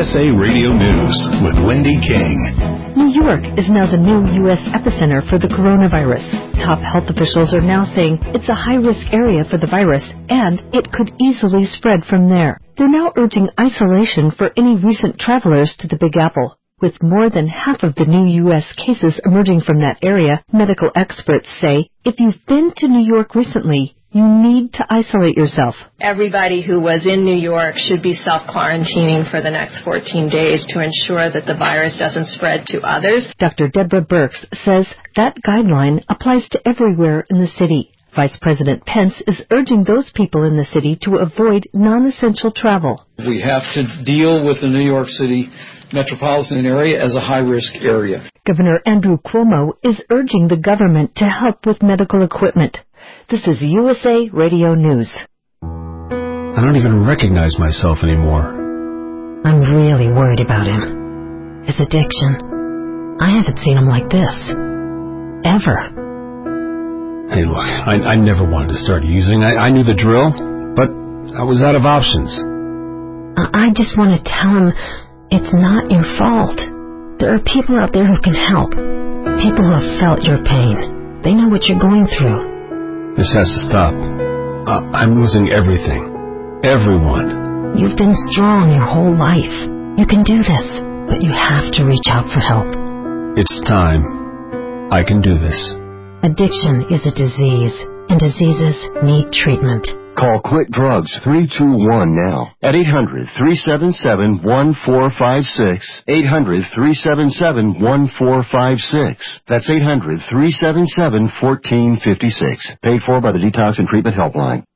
USA Radio News with Wendy King. New York is now the new U.S. epicenter for the coronavirus. Top health officials are now saying it's a high-risk area for the virus, and it could easily spread from there. They're now urging isolation for any recent travelers to the Big Apple. With more than half of the new U.S. cases emerging from that area, medical experts say if you've been to New York recently, you need to isolate yourself. Everybody who was in New York should be self-quarantining for the next 14 days to ensure that the virus doesn't spread to others. Dr. Deborah Birx says that guideline applies to everywhere in the city. Vice President Pence is urging those people in the city to avoid non-essential travel. We have to deal with the New York City metropolitan area as a high-risk area. Governor Andrew Cuomo is urging the government to help with medical equipment. This is USA Radio News. I don't even recognize myself anymore. I'm really worried about him. His addiction. I haven't seen him like this. Ever. Hey, look, I never wanted to start using. I knew the drill, but I was out of options. I just want to tell him it's not your fault. There are people out there who can help. People who have felt your pain. They know what you're going through. This has to stop. I'm losing everything. Everyone. You've been strong your whole life. You can do this, but you have to reach out for help. It's time. I can do this. Addiction is a disease, and diseases need treatment. Call Quit Drugs 321 now at 800-377-1456. 800-377-1456. That's 800-377-1456. Paid for by the Detox and Treatment Helpline.